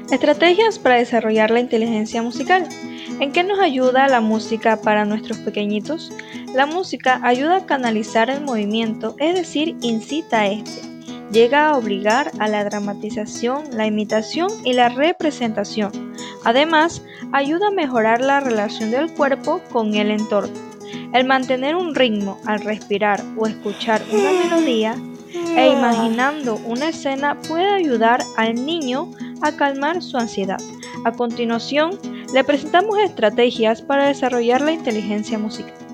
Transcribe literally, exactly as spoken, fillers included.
Estrategias para desarrollar la inteligencia musical. ¿En qué nos ayuda la música para nuestros pequeñitos? La música ayuda a canalizar el movimiento, es decir, incita a este. Llega a obligar a la dramatización, la imitación y la representación. Además, ayuda a mejorar la relación del cuerpo con el entorno. El mantener un ritmo al respirar o escuchar una melodía e imaginando una escena puede ayudar al niño a calmar su ansiedad. A continuación, le presentamos estrategias para desarrollar la inteligencia musical.